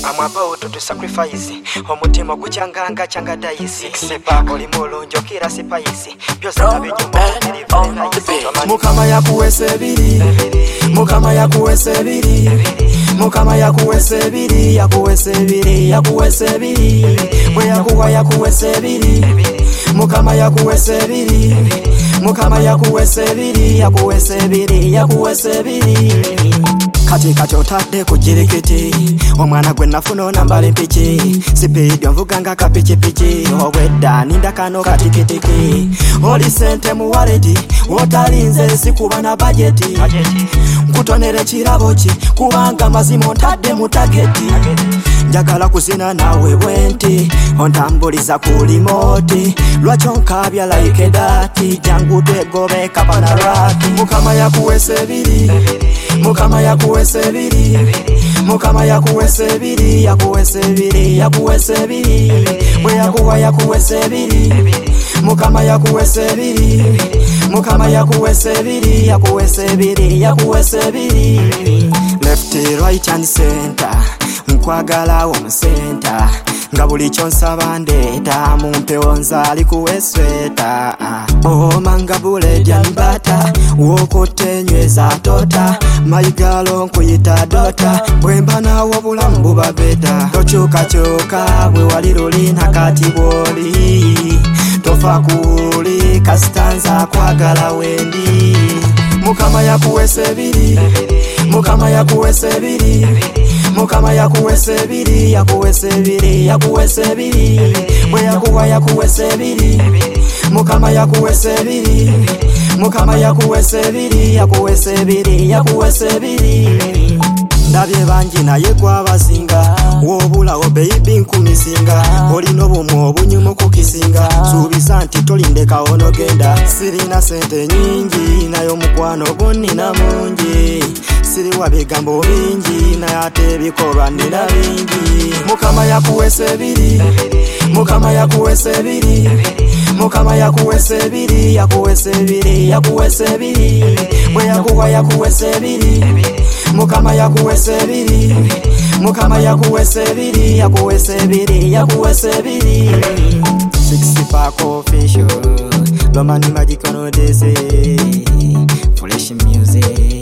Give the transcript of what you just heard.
I'm about to sacrifice. Omutima guchanganga changa daisi. Oli mulunjo kira sipaisi. Byose nabinyuma Mukama yakuwesebiri. Mukama yakuwesebiri. Mukama yakuwesebiri. Yakuwesebiri. Yakuwesebiri. Bwe yakuwa yakuwesebiri. Mukama yakuwesebiri. Mukama yakuwesebiri. Yakuwesebiri. Yakuwesebiri. Kati kati otadde ku jirikiti omwana gwe nafuna nambala empiki sipiidi onvuganga kapikipiki obwedda ninda kano katikitiki oli sente mu waleti wotalinze sikuba na bajeti nkutonera ekirabo ki kubanga mazima ontadde mu tageti njagala kuzina nawe bwenti ontambuliza ku limoti lwaki onkabya like dati jangu twegobe kapanarati Mukama yakuwesebiri Mukama yakuwesebiri Mukama yakuwesebiri yakuwesebiri yakuwesebiri bwe yakuwa yakuwesebiri Mukama yakuwesebiri Mukama yakuwesebiri yakuwesebiri yakuwesebiri left right and center nkwagala omusenta nga buli kyonsaba ndeeta mumpewo nzali kuwesweta omanga buledi anibata wokotenyweza tota mayigalo nkuyita dota bwemba nawo obulamu buba beta tokyukakyuka bwe wali luli nakati bwoli tofa kuli kasitanza kwagala wendi Mukama yakuwesebiri Mukama yakuwesebiri Mukama yakuwesebiri yakuwesebiri yakuwesebiri bwe yakuwa yakuwesebiri Mukama yakuwesebiri Mukama yakuwesebiri yakuwesebiri yakuwesebiri ndabye bangi naye gwabasinga wobulawo baby nkumisinga olina obumu obunyumu kukisinga suubiza nti tolindekawo nogenda sirina sente nyingi naye omukwano gonnina mungi siriwa bigambo bingi naye ate ebikolwa nina bingi Mukama yakuwesebiri Mukama yakuwesebiri Mukama yakuwesebiri yakuwesebiri yakuwesebiri bwe yakuwa yakuwesebiri Mukama yakuwesebiri Mukama yakuwesebiri yakuwesebiri yakuwesebiri 60 pack official Lomani magic on Odyssey Fresh music